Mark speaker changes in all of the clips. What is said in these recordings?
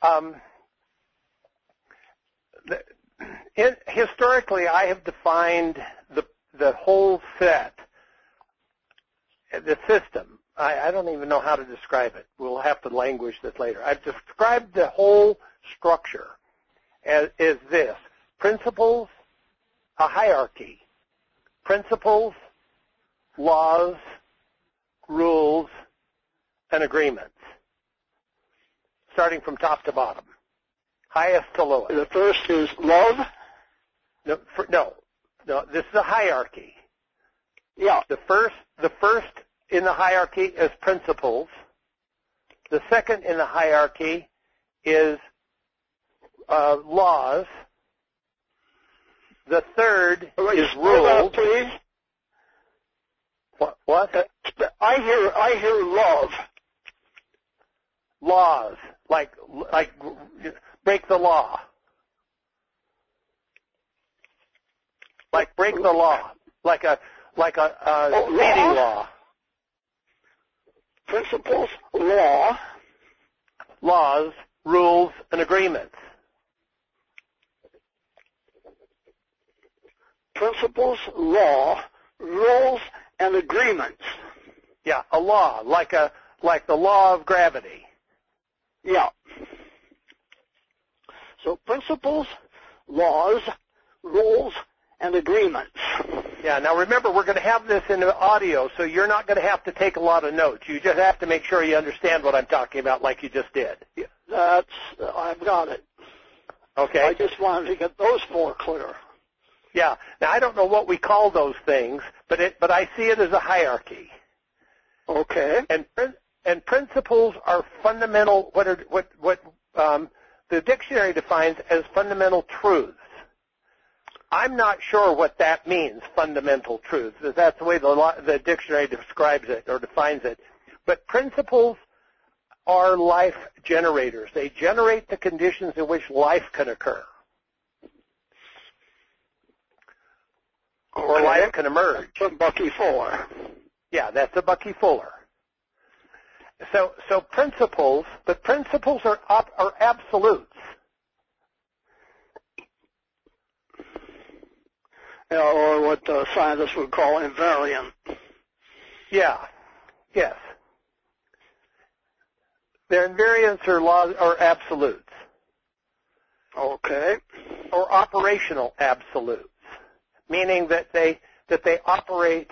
Speaker 1: Historically, I have defined the whole set, the system. I don't even know how to describe it. We'll have to language this later. I've described the whole structure as this: principles, a hierarchy, principles, laws, rules, and agreements, starting from top to bottom, highest to lowest.
Speaker 2: The first is love?
Speaker 1: No, this is a hierarchy.
Speaker 2: Yeah.
Speaker 1: The first in the hierarchy is principles. The second in the hierarchy is laws. The third is rules.
Speaker 2: Please.
Speaker 1: What?
Speaker 2: I hear love.
Speaker 1: Laws, like break the law. Like break the law. Like a speeding law.
Speaker 2: Principles, law,
Speaker 1: laws, rules, and agreements.
Speaker 2: Principles, law, rules, and agreements.
Speaker 1: Yeah, a law, like the law of gravity.
Speaker 2: Yeah. So principles, laws, rules, and agreements.
Speaker 1: Yeah, now remember, we're going to have this in the audio, so you're not going to have to take a lot of notes. You just have to make sure you understand what I'm talking about like you just did.
Speaker 2: I've got it.
Speaker 1: Okay.
Speaker 2: I just wanted to get those four clear.
Speaker 1: Yeah. Now, I don't know what we call those things, but I see it as a hierarchy.
Speaker 2: Okay.
Speaker 1: And principles are fundamental, what the dictionary defines as fundamental truths. I'm not sure what that means, fundamental truths. That's the way the dictionary describes it or defines it. But principles are life generators. They generate the conditions in which life can occur. Or life can emerge.
Speaker 2: From Bucky Fuller.
Speaker 1: Yeah, that's a Bucky Fuller. So principles, but principles are absolutes.
Speaker 2: Or what scientists would call invariant.
Speaker 1: Yeah. Yes. Their invariants are laws or absolutes.
Speaker 2: Okay.
Speaker 1: Or operational absolutes, meaning that they operate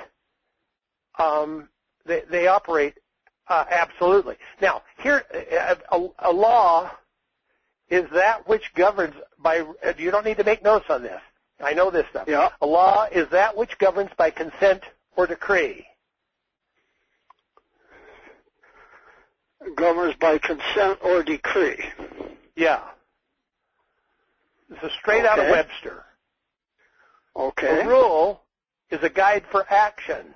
Speaker 1: they operate absolutely. Now, here a law is that which governs by. You don't need to make notes on this. I know this stuff.
Speaker 2: Yeah.
Speaker 1: A law is that which governs by consent or decree.
Speaker 2: Governs by consent or decree.
Speaker 1: Yeah. This is straight out of Webster.
Speaker 2: Okay.
Speaker 1: A rule is a guide for action.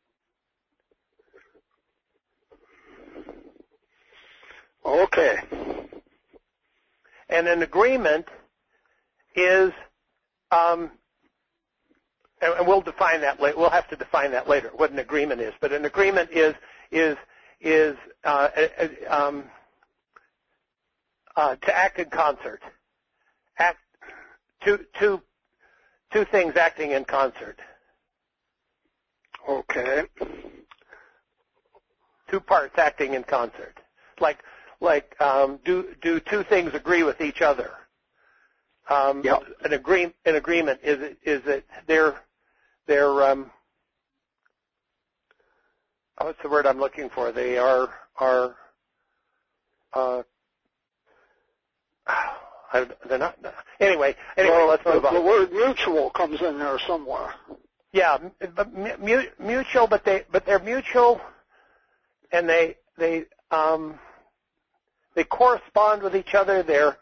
Speaker 2: Okay.
Speaker 1: And an agreement is, and we'll define that later. We'll have to define that later, what an agreement is. But an agreement is to act in concert. Two things acting in concert.
Speaker 2: Okay.
Speaker 1: Two parts acting in concert. Do two things agree with each other?
Speaker 2: Yep.
Speaker 1: An agreement is that they're what's the word I'm looking for? They are they're not. Anyway, let's move on.
Speaker 2: The word mutual comes in there somewhere.
Speaker 1: Yeah, mutual, but they're mutual, and they correspond with each other.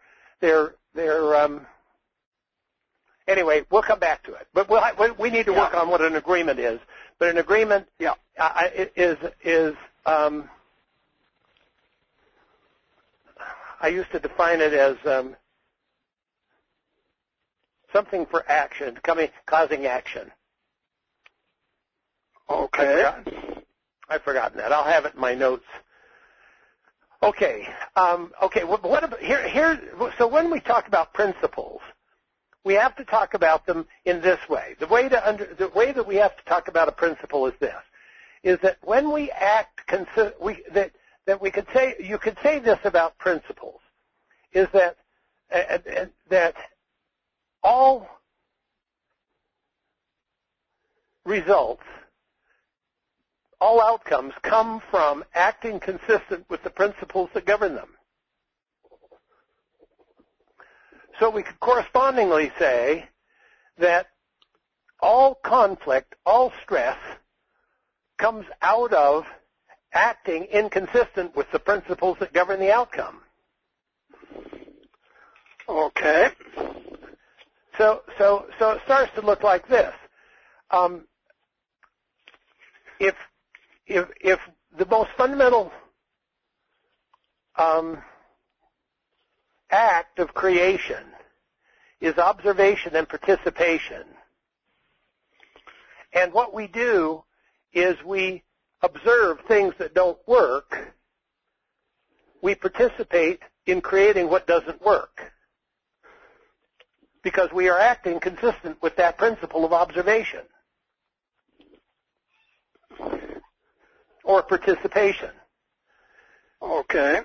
Speaker 1: Anyway, we'll come back to it. But we need to work on what an agreement is. But an agreement is I used to define it as something for action, causing action.
Speaker 2: Okay.
Speaker 1: I've forgotten that. I'll have it in my notes. Okay. Okay. What about here? So when we talk about principles, we have to talk about them in this way. The way that we have to talk about a principle is this: is that when we act, that we could say, you could say this about principles, is that that all results, all outcomes come from acting consistent with the principles that govern them. So we could correspondingly say that all conflict, all stress comes out of acting inconsistent with the principles that govern the outcome.
Speaker 2: Okay.
Speaker 1: So it starts to look like this. If the most fundamental act of creation is observation and participation, and what we do is we observe things that don't work, we participate in creating what doesn't work, because we are acting consistent with that principle of observation or participation.
Speaker 2: Okay.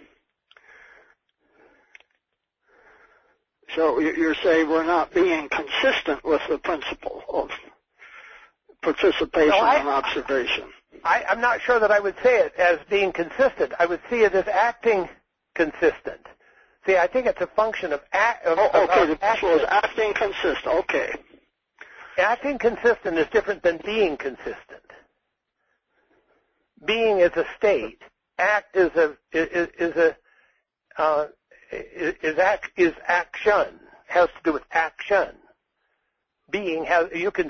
Speaker 2: So you're saying we're not being consistent with the principle of participation and observation.
Speaker 1: I'm not sure that I would say it as being consistent. I would see it as acting consistent. See, I think it's a function of action.
Speaker 2: So it's acting consistent. Okay.
Speaker 1: Acting consistent is different than being consistent. Being is a state. Act is action. Has to do with action. Being has you can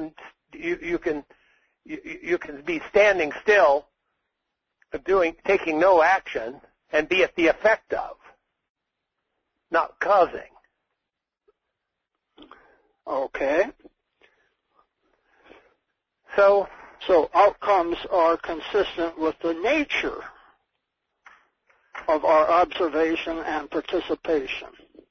Speaker 1: be standing still, taking no action, and be at the effect of, not causing.
Speaker 2: Okay.
Speaker 1: So
Speaker 2: outcomes are consistent with the nature of our observation and participation.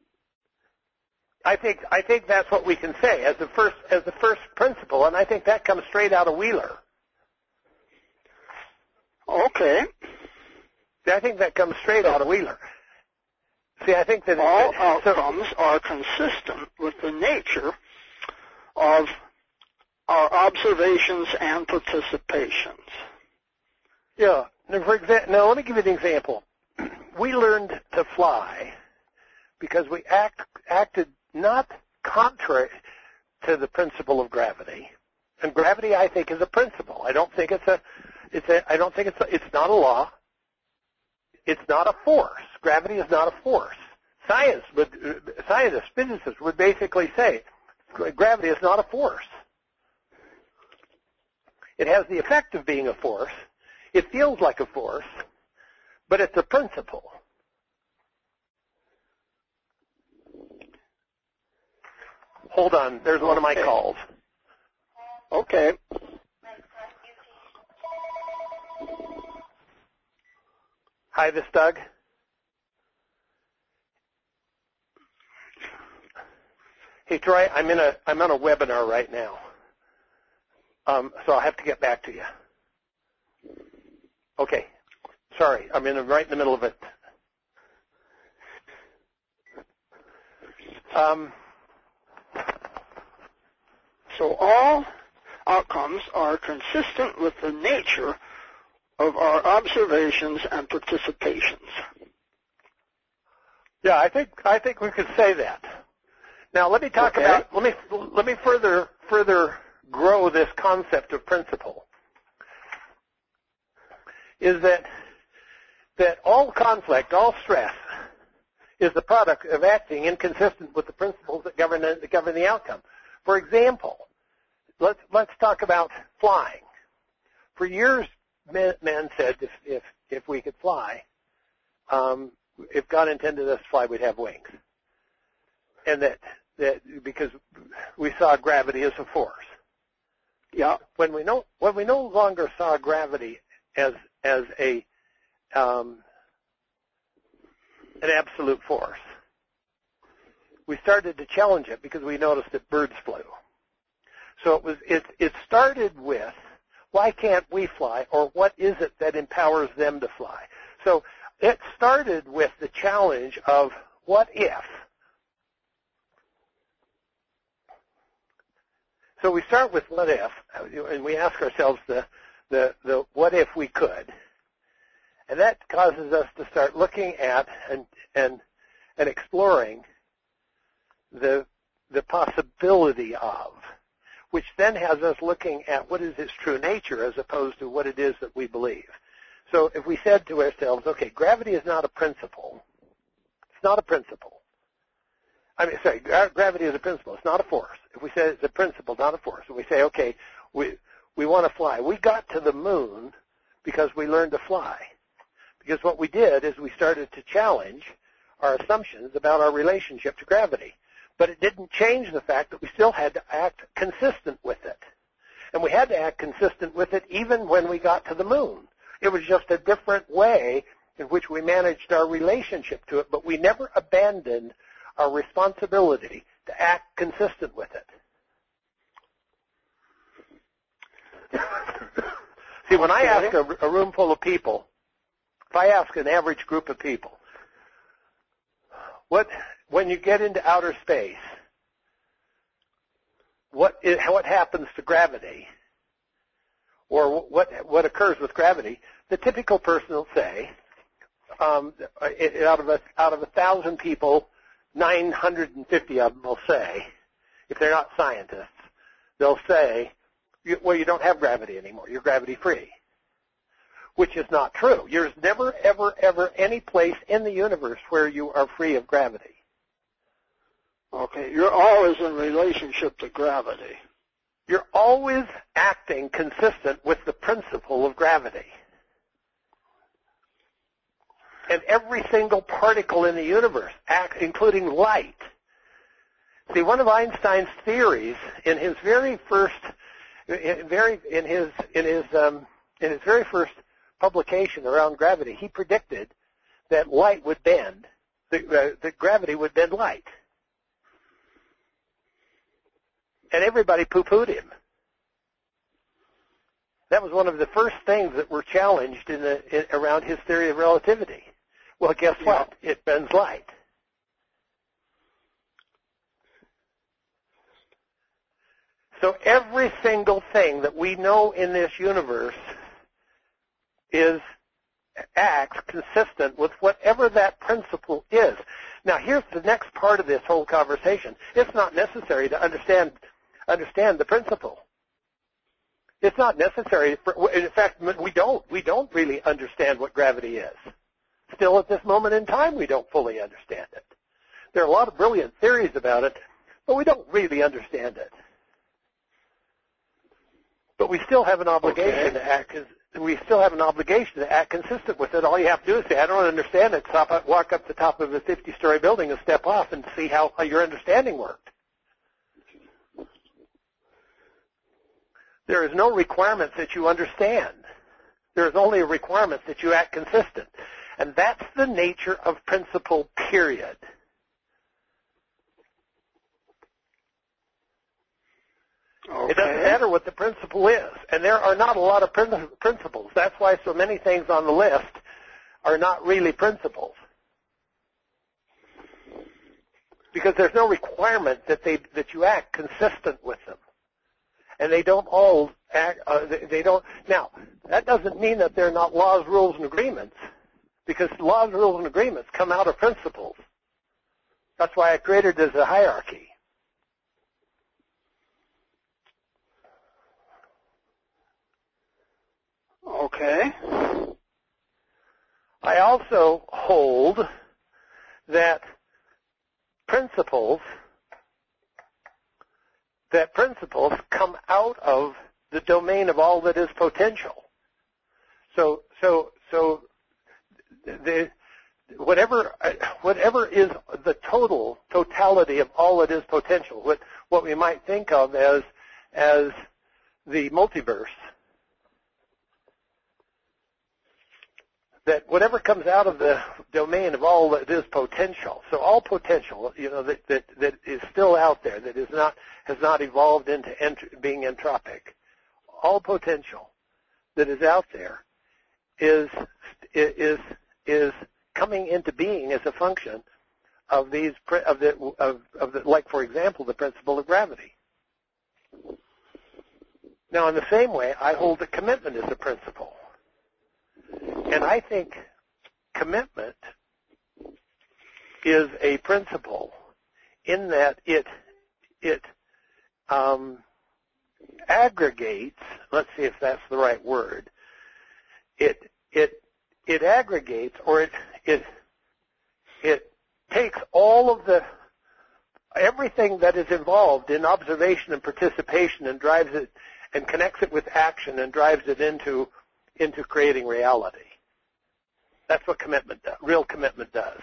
Speaker 1: I think that's what we can say as the first principle, and I think that comes straight out of Wheeler.
Speaker 2: Okay.
Speaker 1: I think that comes straight out of Wheeler. See, I think that
Speaker 2: all outcomes are consistent with the nature of our observations and participations.
Speaker 1: Yeah. Now, let me give you an example. We learned to fly because we acted not contrary to the principle of gravity. And gravity, I think, is a principle. I don't think it's not a law. It's not a force. Gravity is not a force. Scientists, physicists would basically say gravity is not a force. It has the effect of being a force. It feels like a force, but it's a principle. Hold on. There's one of my calls.
Speaker 2: Okay.
Speaker 1: Hi, this is Doug. Hey, Troy, I'm on a webinar right now, so I'll have to get back to you. Okay. Sorry, I'm right in the middle of it.
Speaker 2: So all outcomes are consistent with the nature of our observations and participations.
Speaker 1: Yeah, I think we could say that. Now let me talk about let me further grow this concept of principle. Is that all conflict, all stress, is the product of acting inconsistent with the principles that govern the outcome. For example, let's talk about flying. For years, men said if we could fly, if God intended us to fly, we'd have wings, and that because we saw gravity as a force.
Speaker 2: Yeah.
Speaker 1: When we no longer saw gravity as a an absolute force. We started to challenge it because we noticed that birds flew. So it started with, why can't we fly, or what is it that empowers them to fly? So it started with the challenge of what if. So we start with what if, and we ask ourselves the what if we could. And that causes us to start looking at and exploring the possibility of, which then has us looking at what is its true nature as opposed to what it is that we believe. So if we said to ourselves, okay, gravity is not a principle. It's not a principle. Gravity is a principle. It's not a force. If we say it's a principle, not a force, and we say, okay, we want to fly. We got to the moon because we learned to fly. Because what we did is we started to challenge our assumptions about our relationship to gravity. But it didn't change the fact that we still had to act consistent with it. And we had to act consistent with it even when we got to the moon. It was just a different way in which we managed our relationship to it, but we never abandoned our responsibility to act consistent with it. See, when I ask a room full of people, if I ask an average group of people, when you get into outer space, what happens to gravity, or what occurs with gravity? The typical person will say, out of 1,000 people, 950 of them will say, if they're not scientists, they'll say, well, you don't have gravity anymore. You're gravity free, which is not true. There's never, ever, ever any place in the universe where you are free of gravity.
Speaker 2: Okay, you're always in relationship to gravity.
Speaker 1: You're always acting consistent with the principle of gravity. And every single particle in the universe acts, including light. See, one of Einstein's theories in his very first publication around gravity, he predicted that light would bend, that gravity would bend light. And everybody poo-pooed him. That was one of the first things that were challenged around his theory of relativity. Well, guess what? It bends light. So every single thing that we know in this universe acts consistent with whatever that principle is. Now, here's the next part of this whole conversation. It's not necessary to understand the principle. It's not necessary. In fact, we don't really understand what gravity is. Still, at this moment in time, we don't fully understand it. There are a lot of brilliant theories about it, but we don't really understand it. But we still have an obligation to act. We still have an obligation to act consistent with it. All you have to do is say, "I don't understand it." Walk up the top of a 50-story building and step off and see how your understanding worked. There is no requirement that you understand. There is only a requirement that you act consistent. And that's the nature of principle, period. Okay. It doesn't matter what the principle is. And there are not a lot of principles. That's why so many things on the list are not really principles. Because there's no requirement that you act consistent with them. And they don't all act, they don't. Now, that doesn't mean that they're not laws, rules, and agreements. Because laws, rules, and agreements come out of principles. That's why I created it as a hierarchy.
Speaker 2: Okay.
Speaker 1: I also hold that principles come out of the domain of all that is potential. So whatever is the totality of all that is potential, what we might think of as the multiverse, that whatever comes out of domain of all that is potential. So all potential, that is still out there, that has not evolved into being entropic. All potential that is out there is coming into being as a function of these like, for example, the principle of gravity. Now, in the same way, I hold that commitment is a principle, and I think commitment is a principle in that it aggregates. Let's see if that's the right word. It aggregates, or it takes all of everything that is involved in observation and participation and drives it and connects it with action and drives it into creating reality. That's what real commitment does.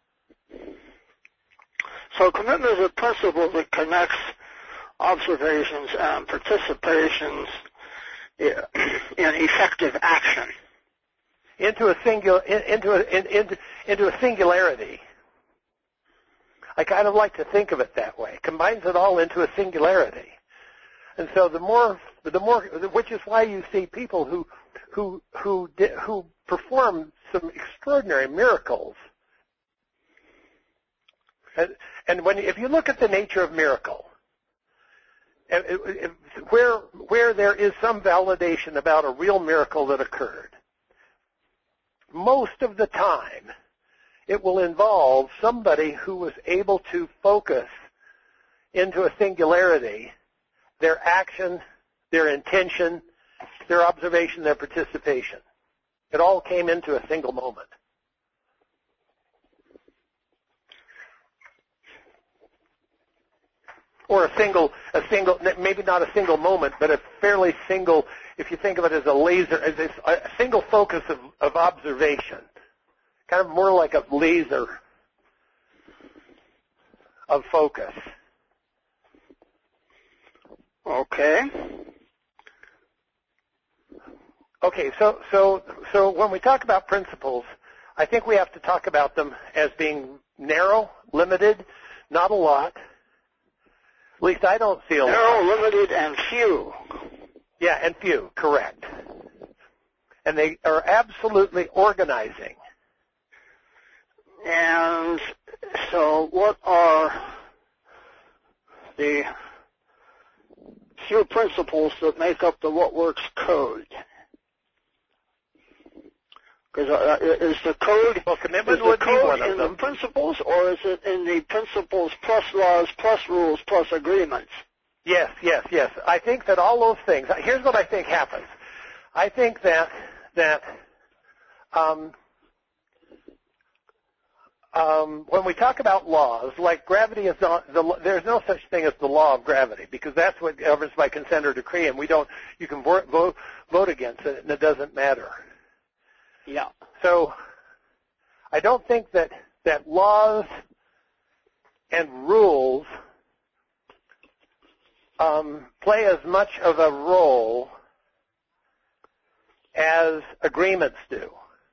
Speaker 2: So commitment is a principle that connects observations and participations in effective action
Speaker 1: into a singularity. I kind of like to think of it that way. Combines it all into a singularity. And so the more, which is why you see people who perform some extraordinary miracles. And if you look at the nature of miracle, where there is some validation about a real miracle that occurred, most of the time it will involve somebody who was able to focus into a singularity their action, their intention, their observation, their participation. It all came into a single moment. Or a single, maybe not a single moment, but a fairly single, if you think of it as a laser, as a single focus of observation. Kind of more like a laser of focus.
Speaker 2: Okay.
Speaker 1: Okay, so when we talk about principles, I think we have to talk about them as being narrow, limited, not a lot. At least I don't see a lot.
Speaker 2: Narrow, limited, and few.
Speaker 1: Yeah, and few, correct. And they are absolutely organizing.
Speaker 2: And so what are the few principles that make up the What Works code? Because is the code,
Speaker 1: commitment would be one of
Speaker 2: in
Speaker 1: them.
Speaker 2: The principles, or is it in the principles plus laws plus rules plus agreements?
Speaker 1: Yes. I think that all those things. Here's what I think happens. I think that when we talk about laws, like gravity is not, there's no such thing as the law of gravity, because that's what governs by consent or decree, and you can vote against it, and it doesn't matter.
Speaker 2: Yeah.
Speaker 1: So I don't think that laws and rules play as much of a role as agreements do.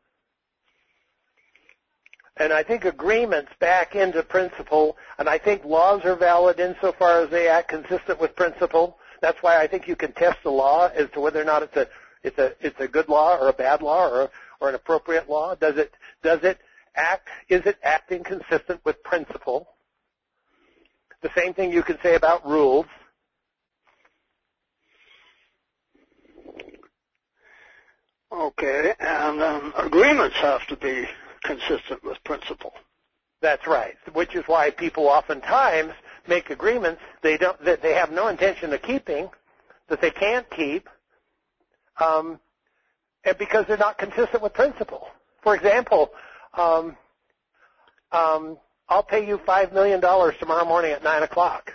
Speaker 1: And I think agreements back into principle, and I think laws are valid insofar as they act consistent with principle. That's why I think you can test a law as to whether or not it's a good law or a bad law or an appropriate law. Is it acting consistent with principle? The same thing you can say about rules.
Speaker 2: Okay, and then agreements have to be consistent with principle.
Speaker 1: That's right, which is why people oftentimes make agreements that they have no intention of keeping, that they can't keep, and because they're not consistent with principle. For example, I'll pay you $5 million tomorrow morning at 9 o'clock.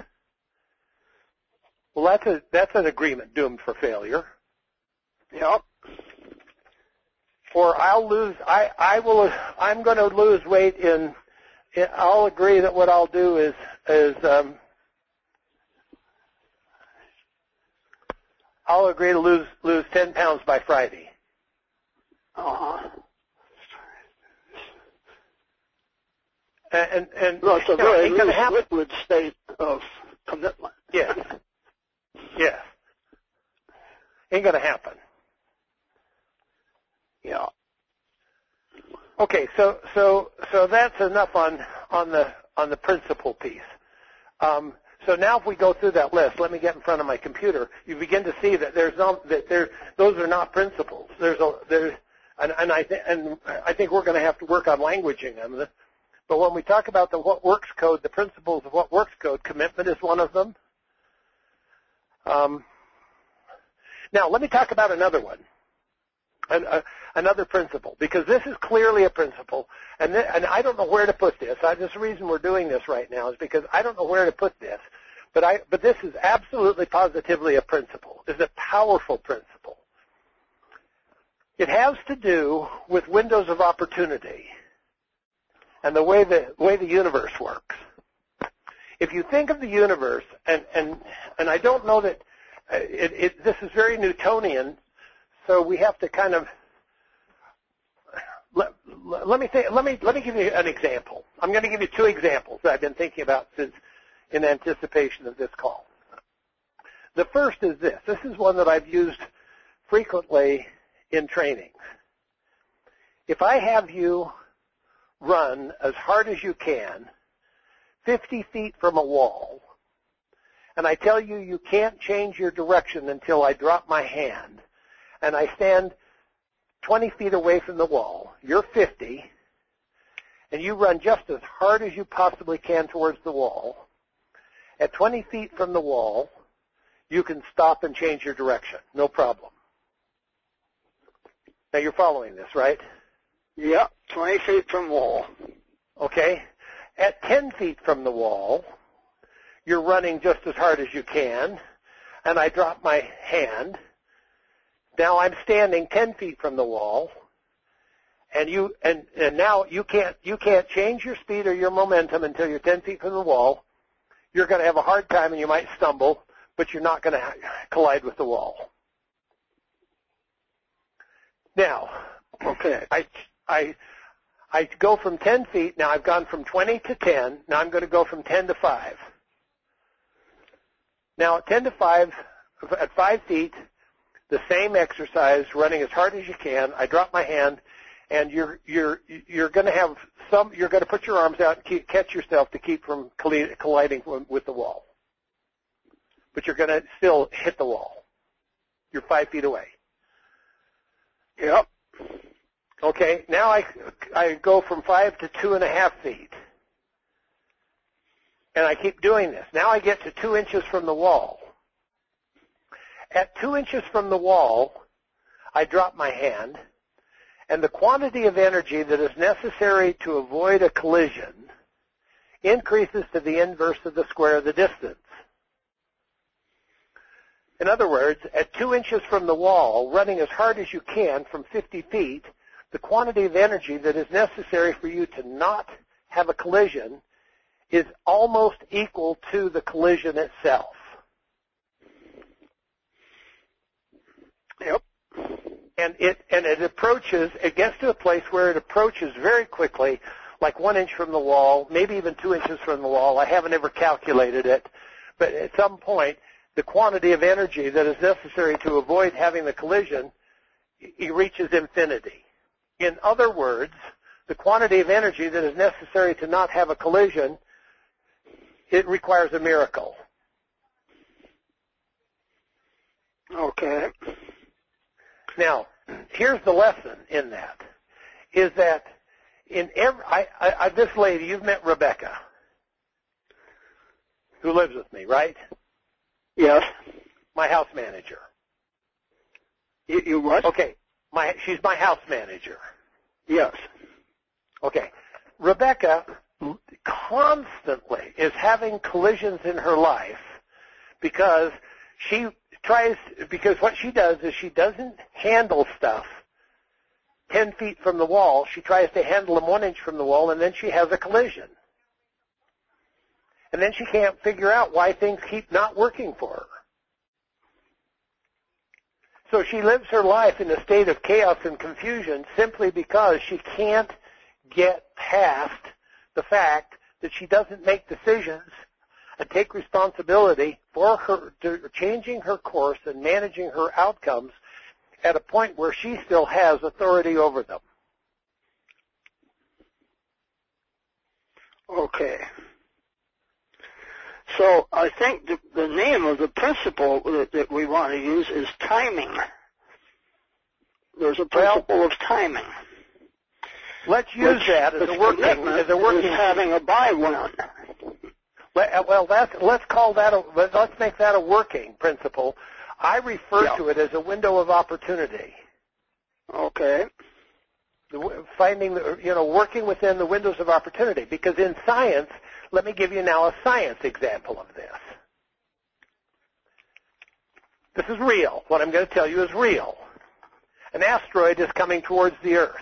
Speaker 1: Well, that's an agreement doomed for failure.
Speaker 2: Yep.
Speaker 1: Or I'm going to lose weight I'll agree that what I'll do is I'll agree to lose 10 pounds by Friday.
Speaker 2: Uh-huh. Well, it's a very loose liquid state of commitment.
Speaker 1: Yes. Yes. Ain't going to happen.
Speaker 2: Yeah.
Speaker 1: Okay, so that's enough on the principle piece. So now if we go through that list, let me get in front of my computer. You begin to see that those are not principles. I think we're going to have to work on languaging them. But when we talk about the What Works code, the principles of What Works code, commitment is one of them. Now let me talk about another one. Another principle, because this is clearly a principle, and I don't know where to put this. The reason we're doing this right now is because I don't know where to put this, but this is absolutely positively a principle. It's a powerful principle. It has to do with windows of opportunity and the way the universe works. If you think of the universe, and I don't know that this is very Newtonian. So we have to kind of let me give you an example. I'm going to give you two examples that I've been thinking about since in anticipation of this call. The first is this. This is one that I've used frequently in trainings. If I have you run as hard as you can 50 feet from a wall, and I tell you you can't change your direction until I drop my hand, and I stand 20 feet away from the wall, you're 50, and you run just as hard as you possibly can towards the wall. At 20 feet from the wall, you can stop and change your direction. No problem. Now you're following this, right?
Speaker 2: Yep, 20 feet from wall.
Speaker 1: Okay. At 10 feet from the wall, you're running just as hard as you can, and I drop my hand. Now I'm standing 10 feet from the wall, and now you can't change your speed or your momentum until you're 10 feet from the wall. You're going to have a hard time, and you might stumble, but you're not going to collide with the wall. Now, okay, I go from 10 feet. Now I've gone from 20 to 10. Now I'm going to go from 10 to 5. Now at 10 to 5, at 5 feet, the same exercise, running as hard as you can. I drop my hand, and you're going to have you're going to put your arms out and catch yourself to keep from colliding with the wall. But you're going to still hit the wall. You're 5 feet away.
Speaker 2: Yep.
Speaker 1: Okay. Now I go from 5 to 2.5 feet, and I keep doing this. Now I get to 2 inches from the wall. At 2 inches from the wall, I drop my hand, and the quantity of energy that is necessary to avoid a collision increases to the inverse of the square of the distance. In other words, at 2 inches from the wall, running as hard as you can from 50 feet, the quantity of energy that is necessary for you to not have a collision is almost equal to the collision itself.
Speaker 2: Yep.
Speaker 1: And it gets to a place where it approaches very quickly, like 1 inch from the wall, maybe even 2 inches from the wall. I haven't ever calculated it, but at some point, the quantity of energy that is necessary to avoid having the collision, it reaches infinity. In other words, the quantity of energy that is necessary to not have a collision, it requires a miracle.
Speaker 2: Okay.
Speaker 1: Now, here's the lesson in that, is that in this lady, you've met Rebecca, who lives with me, right?
Speaker 2: Yes.
Speaker 1: My house manager.
Speaker 2: You what?
Speaker 1: Okay. She's my house manager.
Speaker 2: Yes.
Speaker 1: Okay. Rebecca constantly is having collisions in her life because what she does is she doesn't handle stuff 10 feet from the wall. She tries to handle them 1 inch from the wall, and then she has a collision. And then she can't figure out why things keep not working for her. So she lives her life in a state of chaos and confusion simply because she can't get past the fact that she doesn't make decisions and take responsibility for her changing her course and managing her outcomes at a point where she still has authority over them.
Speaker 2: Okay. So I think the name of the principle that we want to use is timing. There's a principle of timing.
Speaker 1: Let's use that as a working
Speaker 2: having a buy one.
Speaker 1: Well, let's make that a working principle. I refer to it as a window of opportunity.
Speaker 2: Okay.
Speaker 1: Working within the windows of opportunity. Because in science, let me give you now a science example of this. This is real. What I'm going to tell you is real. An asteroid is coming towards the Earth.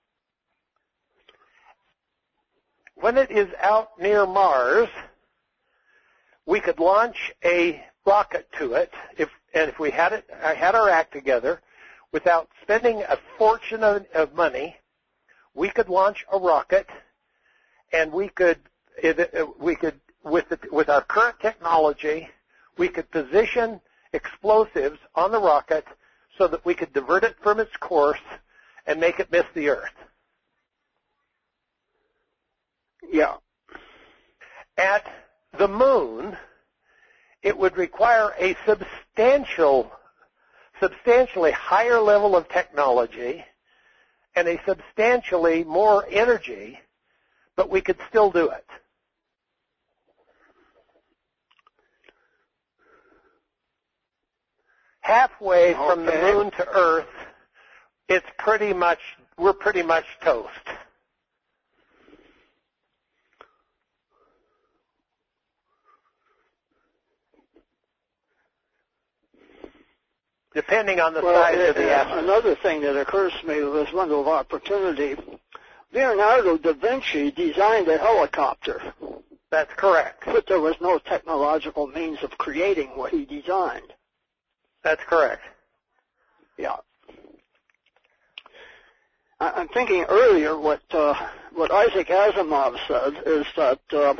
Speaker 1: When it is out near Mars, we could launch a rocket to it, if we had our act together, without spending a fortune of money. We could launch a rocket, and we could with our current technology, we could position explosives on the rocket so that we could divert it from its course and make it miss the Earth.
Speaker 2: Yeah.
Speaker 1: At the moon, it would require a substantially higher level of technology and a substantially more energy, but we could still do it. Halfway from the moon to Earth, we're pretty much toast. Depending on the size of the asteroid.
Speaker 2: Another thing that occurs to me with this window of opportunity, Leonardo da Vinci designed a helicopter.
Speaker 1: That's correct.
Speaker 2: But there was no technological means of creating what he designed.
Speaker 1: That's correct.
Speaker 2: Yeah. I'm thinking earlier what Isaac Asimov said is that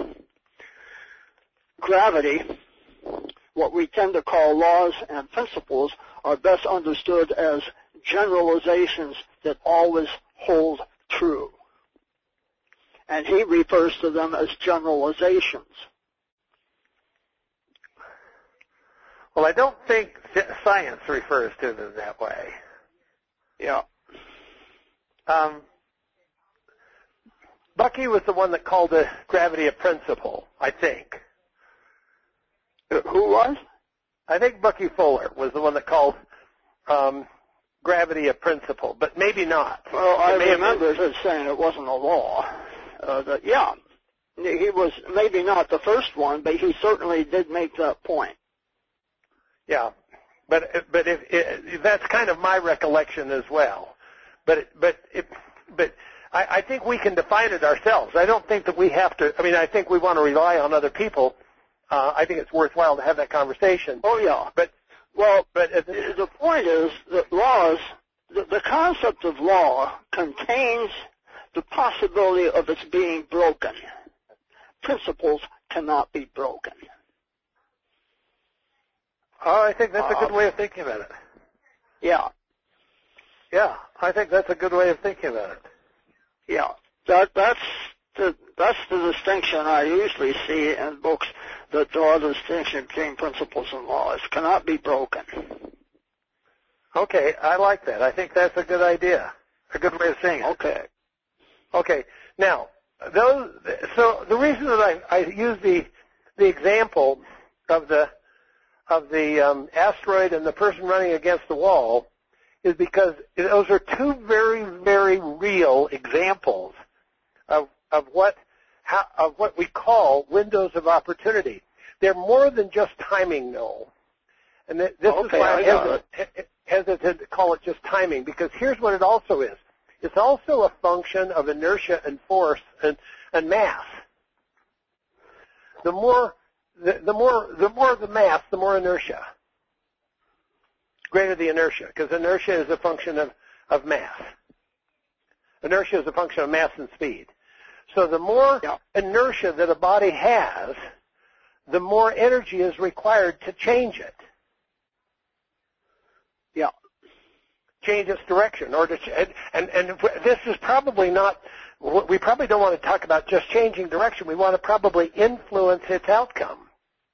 Speaker 2: gravity, what we tend to call laws and principles, are best understood as generalizations that always hold true. And he refers to them as generalizations.
Speaker 1: Well, I don't think science refers to them that way.
Speaker 2: Yeah.
Speaker 1: Bucky was the one that called the gravity a principle, I think.
Speaker 2: Who was?
Speaker 1: I think Bucky Fuller was the one that called gravity a principle, but maybe not.
Speaker 2: Well, I remember him saying it wasn't a law. He was maybe not the first one, but he certainly did make that point.
Speaker 1: Yeah, but that's kind of my recollection as well. But I think we can define it ourselves. I don't think that we have to. I mean, I think we want to rely on other people. I think it's worthwhile to have that conversation.
Speaker 2: Oh yeah, but the point is that laws, the concept of law contains the possibility of its being broken. Principles cannot be broken.
Speaker 1: Oh, I think that's a good way of thinking about it.
Speaker 2: Yeah.
Speaker 1: Yeah, I think that's a good way of thinking about it.
Speaker 2: Yeah, that's the distinction I usually see in books that draw the distinction between principles and laws. Cannot be broken.
Speaker 1: Okay, I like that. I think that's a good idea. A good way of saying it. Okay. Now, so the reason that I use the example of the asteroid and the person running against the wall is because those are two very, very real examples of what we call windows of opportunity. They're more than just timing, Noel. And this is why I'm hesitant to call it just timing, because here's what it also is. It's also a function of inertia and force and mass. The more the mass, the more inertia. Greater the inertia, because inertia is a function of mass. Inertia is a function of mass and speed. So the more inertia that a body has, the more energy is required to change it.
Speaker 2: Yeah.
Speaker 1: Change its direction, or to and this is probably not. We probably don't want to talk about just changing direction. We want to probably influence its outcome.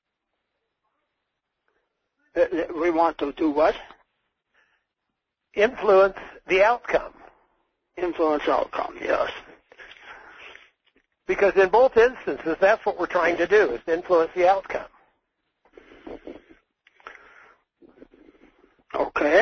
Speaker 2: We want to do what?
Speaker 1: Influence the outcome.
Speaker 2: Influence outcome, yes.
Speaker 1: Because in both instances, that's what we're trying to do, is influence the outcome.
Speaker 2: Okay.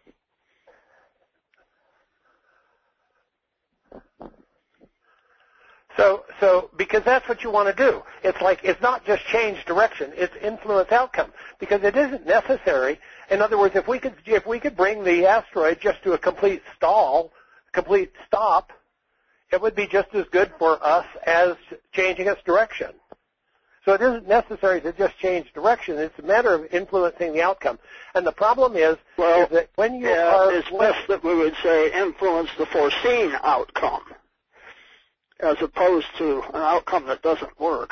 Speaker 1: So because that's what you want to do. It's like, it's not just change direction, it's influence outcome. Because it isn't necessary. In other words, if we could bring the asteroid just to a complete stop, it would be just as good for us as changing its direction. So it isn't necessary to just change direction. It's a matter of influencing the outcome. And the problem is that when you are...
Speaker 2: It's best that we would say influence the foreseen outcome, as opposed to an outcome that doesn't work.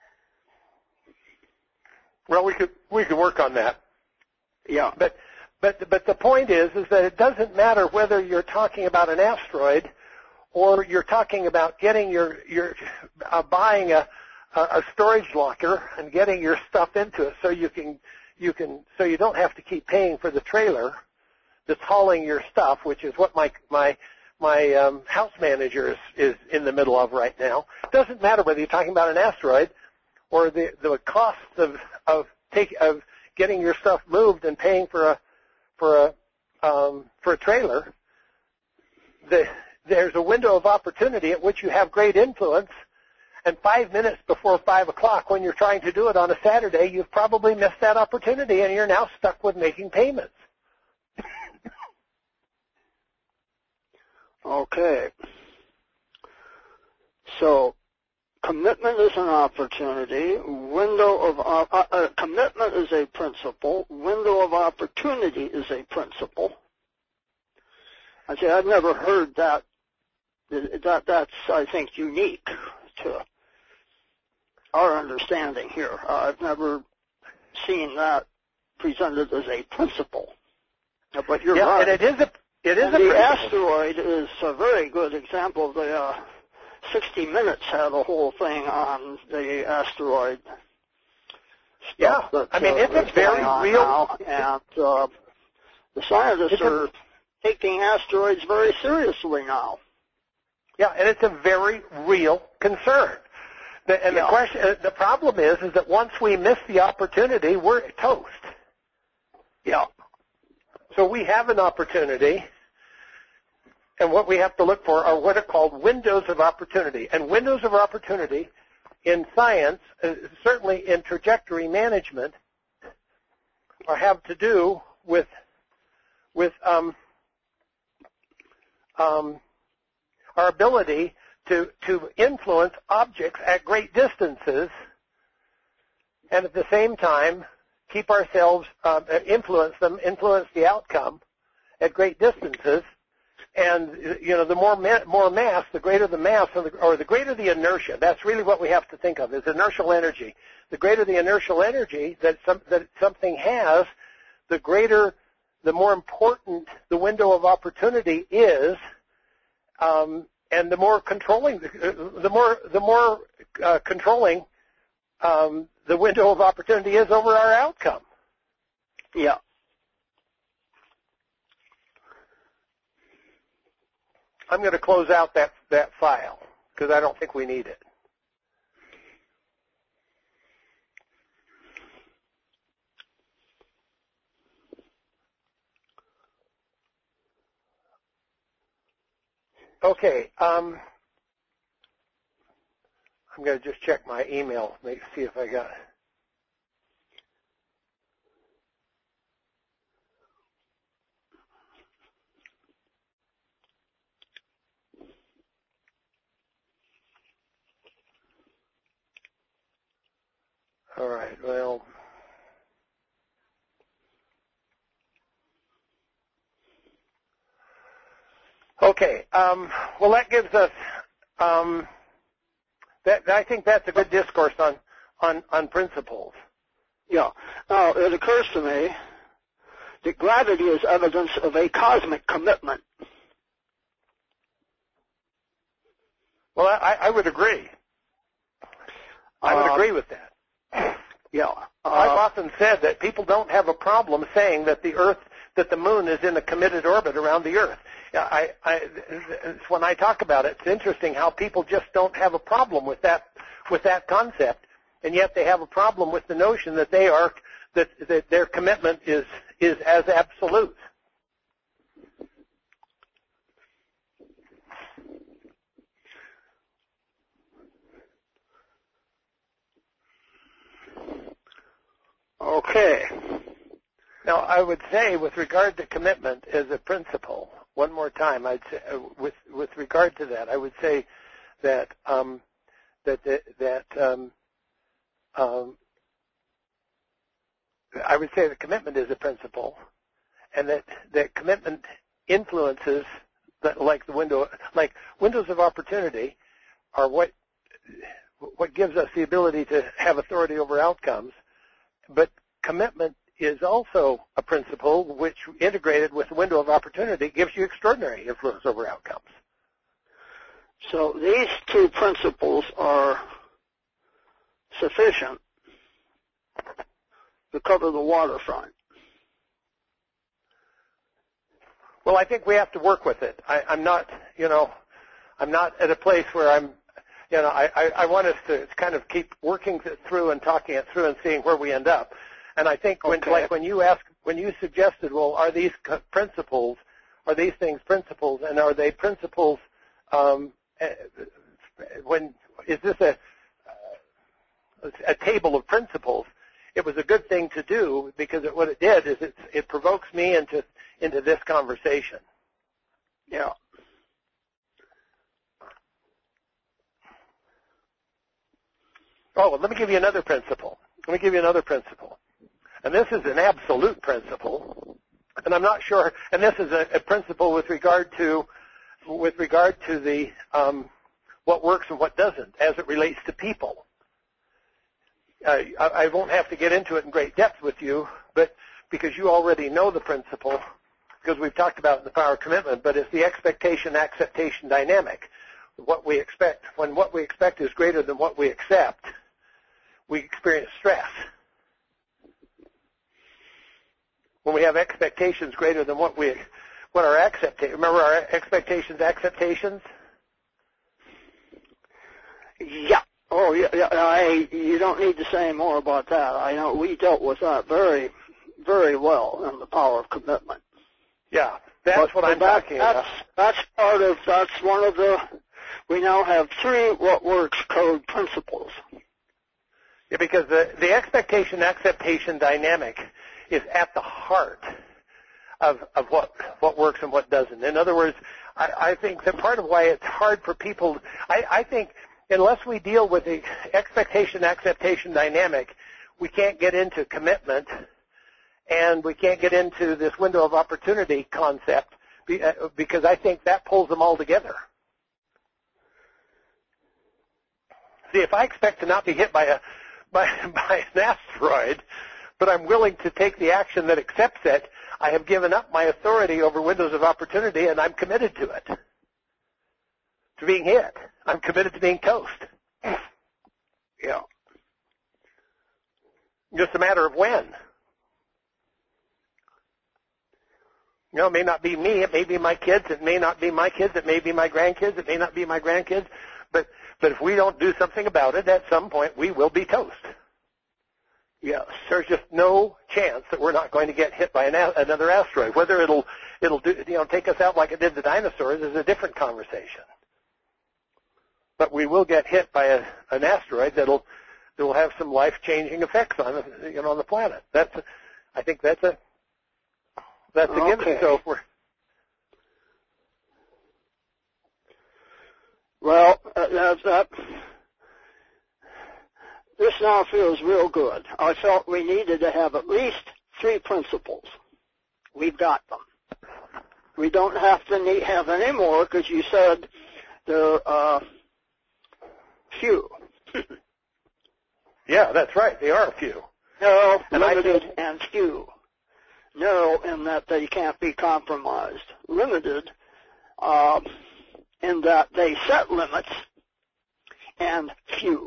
Speaker 1: Well, we could work on that.
Speaker 2: Yeah.
Speaker 1: But the point is that it doesn't matter whether you're talking about an asteroid or you're talking about getting buying a storage locker and getting your stuff into it so you don't have to keep paying for the trailer that's hauling your stuff, which is what my house manager is in the middle of right now. It doesn't matter whether you're talking about an asteroid or the cost of getting your stuff moved and paying for a trailer. There's a window of opportunity at which you have great influence, and 5 minutes before 5 o'clock when you're trying to do it on a Saturday, you've probably missed that opportunity and you're now stuck with making payments.
Speaker 2: Okay. So, commitment is an opportunity. Commitment is a principle. Window of opportunity is a principle. I say I've never heard that. That's, I think, unique to our understanding here. I've never seen that presented as a principle. But you're right.
Speaker 1: And it is a
Speaker 2: the
Speaker 1: principle.
Speaker 2: Asteroid is a very good example. The 60 Minutes had a whole thing on the asteroid.
Speaker 1: Yeah, I mean, it's a very real...
Speaker 2: And the scientists are taking asteroids very seriously now.
Speaker 1: Yeah, and it's a very real concern. The problem is that once we miss the opportunity, we're toast.
Speaker 2: Yeah.
Speaker 1: So we have an opportunity, and what we have to look for are what are called windows of opportunity. And windows of opportunity in science, certainly in trajectory management, have to do with our ability to influence objects at great distances, and at the same time keep ourselves influence the outcome at great distances. And the more mass, the greater the mass, or the greater the inertia. That's really what we have to think of, is inertial energy. The greater the inertial energy that something has, the more important the window of opportunity is, and the more controlling controlling the window of opportunity is over our outcome.
Speaker 2: Yeah.
Speaker 1: I'm going to close out that file because I don't think we need it. Okay. I'm going to just check my email, see if I got it. All right, well, okay, well, that gives us I think that's a good discourse on principles.
Speaker 2: Yeah. Now, it occurs to me that gravity is evidence of a cosmic commitment.
Speaker 1: Well, I would agree. I would agree with that.
Speaker 2: Yeah.
Speaker 1: I've often said that people don't have a problem saying that the moon is in a committed orbit around the Earth. When I talk about it, it's interesting how people just don't have a problem with that concept, and yet they have a problem with the notion that that their commitment is as absolute.
Speaker 2: Okay.
Speaker 1: Now, I would say, with regard to commitment as a principle, one more time, I'd say, with regard to that, I would say that I would say that commitment is a principle, and that commitment influences windows of opportunity are what gives us the ability to have authority over outcomes. But commitment is also a principle which, integrated with the window of opportunity, gives you extraordinary influence over outcomes.
Speaker 2: So these two principles are sufficient to cover the waterfront.
Speaker 1: Well, I think we have to work with it. I'm not at a place where I want us to kind of keep working through and talking it through and seeing where we end up. And I think when you suggested, well, are these principles, are these things principles, and are they principles? Is this a table of principles? It was a good thing to do, because what it did is it provokes me into this conversation.
Speaker 2: Yeah.
Speaker 1: Oh, well, let me give you another principle. And this is an absolute principle. And I'm not sure, and this is a principle with regard to the what works and what doesn't as it relates to people. I won't have to get into it in great depth with you, but because you already know the principle, because we've talked about it in the power of commitment, but it's the expectation-acceptation dynamic. What we expect, when what we expect is greater than what we accept, we experience stress. When we have expectations greater than what our acceptations, remember our expectations?
Speaker 2: Yeah. Oh, yeah. You don't need to say more about that. I know we dealt with that very, very well in the power of commitment.
Speaker 1: Yeah, that's what I'm talking about.
Speaker 2: That's one of the, we now have 3 What Works code principles.
Speaker 1: Yeah, because the expectation-acceptation dynamic is at the heart of what works and what doesn't. In other words, I think that part of why it's hard for people, I think unless we deal with the expectation-acceptation dynamic, we can't get into commitment, and we can't get into this window of opportunity concept, because I think that pulls them all together. See, if I expect to not be hit by an asteroid, but I'm willing to take the action that accepts it, I have given up my authority over windows of opportunity, and I'm committed to it, to being hit. I'm committed to being toast.
Speaker 2: Yeah.
Speaker 1: Just a matter of when. It may not be me. It may be my kids. It may not be my kids. It may be my grandkids. It may not be my grandkids. But if we don't do something about it, at some point we will be toast. Yes, there's just no chance that we're not going to get hit by another asteroid. Whether it'll take us out like it did the dinosaurs is a different conversation. But we will get hit by an asteroid that will have some life-changing effects on the planet. I think that's a given. So if we're
Speaker 2: well, this now feels real good. I felt we needed to have at least 3 principles. We've got them. We don't have to have any more, because you said they're few.
Speaker 1: Yeah, that's right. They are a few.
Speaker 2: Narrow, limited, and few. Narrow in that they can't be compromised. Limited in that they set limits, and few.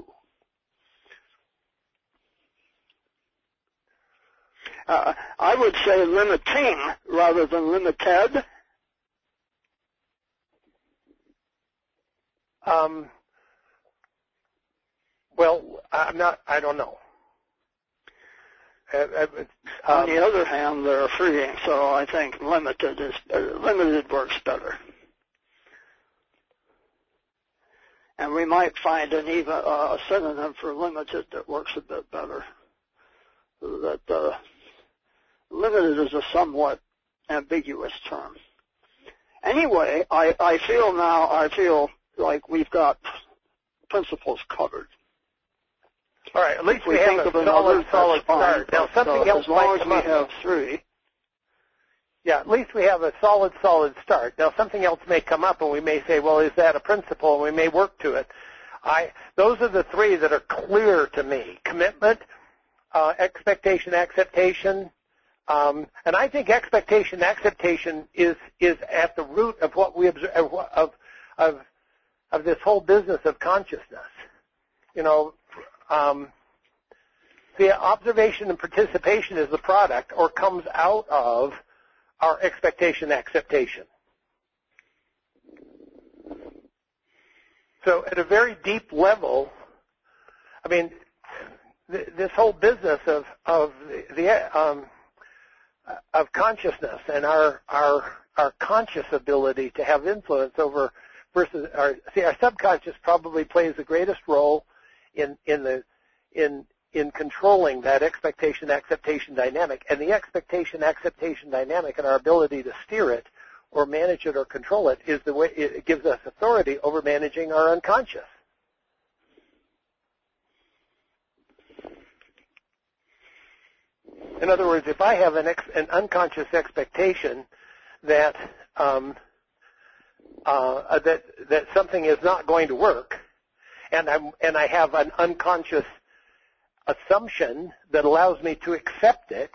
Speaker 2: I would say limiting rather than limited.
Speaker 1: Well, I don't know.
Speaker 2: On the other hand, they're freeing, so I think limited works better. And we might find a synonym for limited that works a bit better. That limited is a somewhat ambiguous term. Anyway, I feel like we've got principles covered.
Speaker 1: All right, at least we have a solid start. Now, something else might come up.
Speaker 2: As long as we have three.
Speaker 1: Yeah, at least we have a solid start. Now, something else may come up, and we may say, well, is that a principle? And we may work to it. Those are the three that are clear to me. Commitment, expectation, acceptation. And I think expectation, acceptation is at the root of what we observe, of this whole business of consciousness. The observation and participation is the product or comes out of our expectation acceptation. So at a very deep level, I mean, this whole business of consciousness and our conscious ability to have influence over versus our subconscious probably plays the greatest role in controlling that expectation acceptation dynamic, and the expectation acceptation dynamic and our ability to steer it or manage it or control it is the way it gives us authority over managing our unconscious. In other words, if I have an unconscious expectation that that something is not going to work, and I have an unconscious assumption that allows me to accept it,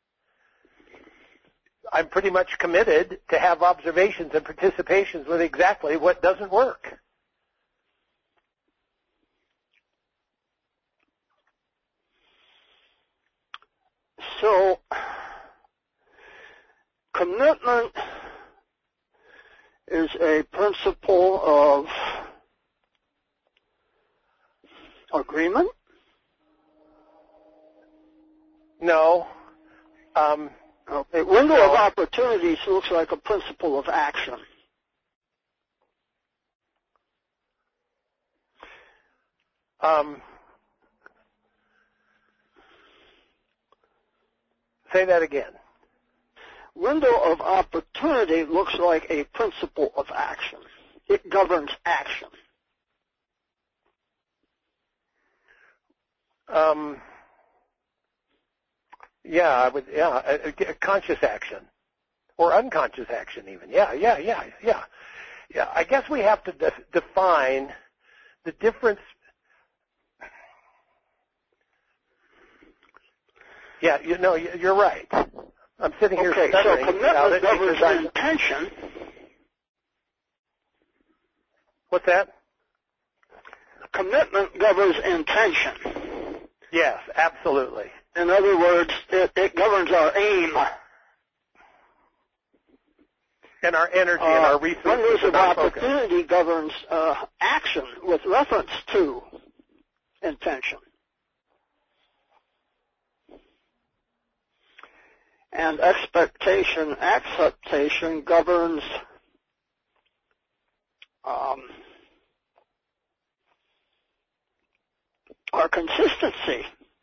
Speaker 1: I'm pretty much committed to have observations and participations with exactly what doesn't work.
Speaker 2: So, commitment is a principle of agreement?
Speaker 1: No.
Speaker 2: Okay. Window of opportunities looks like a principle of action.
Speaker 1: Say that again.
Speaker 2: Window of opportunity looks like a principle of action. It governs action. Conscious action or unconscious action even. Yeah. I guess we have to define the difference. Yeah, you're right. I'm sitting here stuttering. So commitment governs intention.
Speaker 1: What's that?
Speaker 2: Commitment governs intention.
Speaker 1: Yes, absolutely.
Speaker 2: In other words, it governs our aim.
Speaker 1: And our energy and our resources.
Speaker 2: Windows of opportunity governs action with reference to intention. And expectation, acceptation governs our consistency.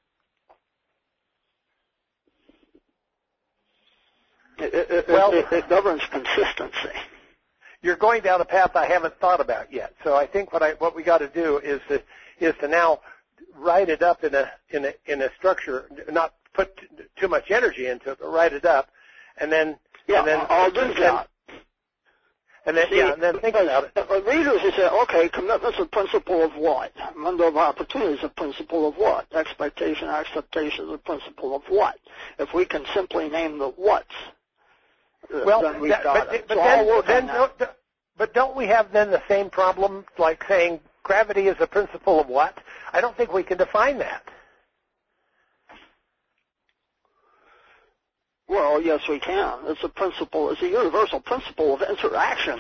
Speaker 2: It governs consistency.
Speaker 1: You're going down a path I haven't thought about yet. So I think what we got to do is to now write it up in a structure, not put too much energy into it, but write it up, and then
Speaker 2: I'll do that.
Speaker 1: And then, and then think about it.
Speaker 2: Readers who say, okay, commitment's a principle of what? Window of opportunity is a principle of what? Expectation, acceptation is a principle of what? If we can simply name the what's, then we've got it.
Speaker 1: But don't we have then the same problem, like saying gravity is a principle of what? I don't think we can define that.
Speaker 2: Well, yes, we can. It's a principle. It's a universal principle of interaction.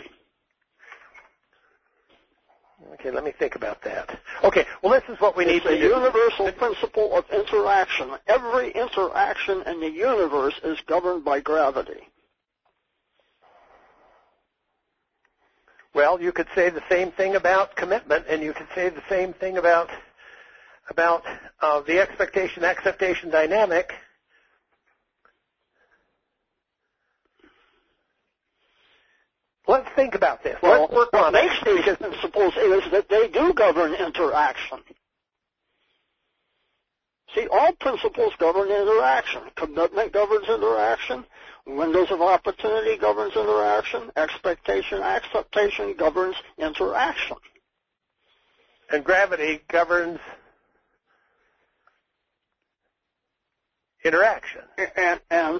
Speaker 1: Okay, let me think about that. Okay, well, this is what we need to do.
Speaker 2: It's a universal principle of interaction. Every interaction in the universe is governed by gravity.
Speaker 1: Well, you could say the same thing about commitment, and you could say the same thing about the expectation-acceptation dynamic. Let's think about this.
Speaker 2: Well,
Speaker 1: Let's work on
Speaker 2: what makes these principles is that they do govern interaction. See, all principles govern interaction. Commitment governs interaction. Windows of opportunity governs interaction. Expectation, acceptation governs interaction.
Speaker 1: And gravity governs interaction.
Speaker 2: And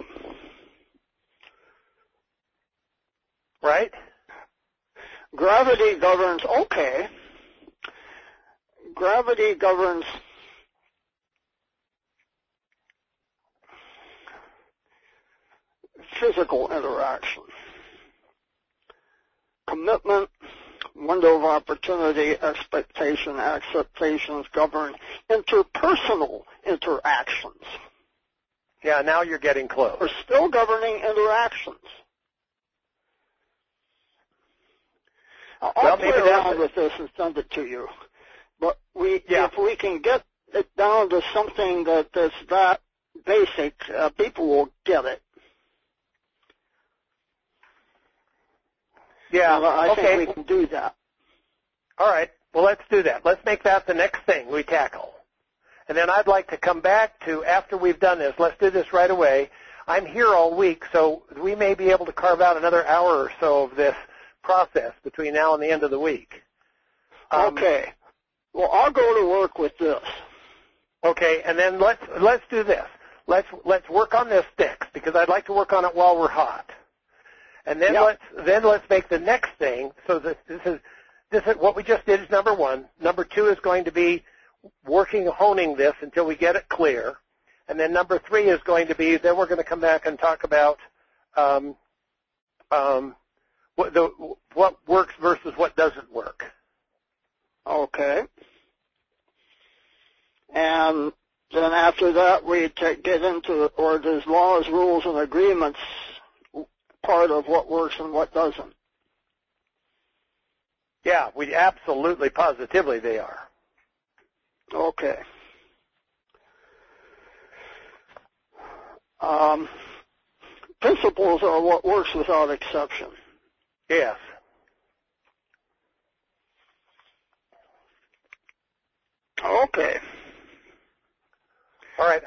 Speaker 1: right?
Speaker 2: Gravity governs, okay. Gravity governs physical interaction. Commitment, window of opportunity, expectation, acceptations govern interpersonal interactions.
Speaker 1: Yeah, now you're getting close.
Speaker 2: We're still governing interactions. I'll play around with this and send it to you. But if we can get it down to something that's that basic, people will get it.
Speaker 1: Yeah,
Speaker 2: I think we can do that.
Speaker 1: All right. Well, let's do that. Let's make that the next thing we tackle. And then I'd like to come back to, after we've done this, let's do this right away. I'm here all week, so we may be able to carve out another hour or so of this process between now and the end of the week.
Speaker 2: Okay. Well, I'll go to work with this.
Speaker 1: Okay, and then let's do this. Let's work on this sticks, because I'd like to work on it while we're hot. And then let's make the next thing. So this is what we just did is number one. Number two is going to be honing this until we get it clear. And then number three is going to be, then we're going to come back and talk about what works versus what doesn't work.
Speaker 2: Okay. And then after that, we get into, or does laws, rules, and agreements part of what works and what doesn't?
Speaker 1: Yeah, we absolutely, positively they are.
Speaker 2: Okay. Principles are what works without exception.
Speaker 1: Yes.
Speaker 2: Okay.
Speaker 1: All right.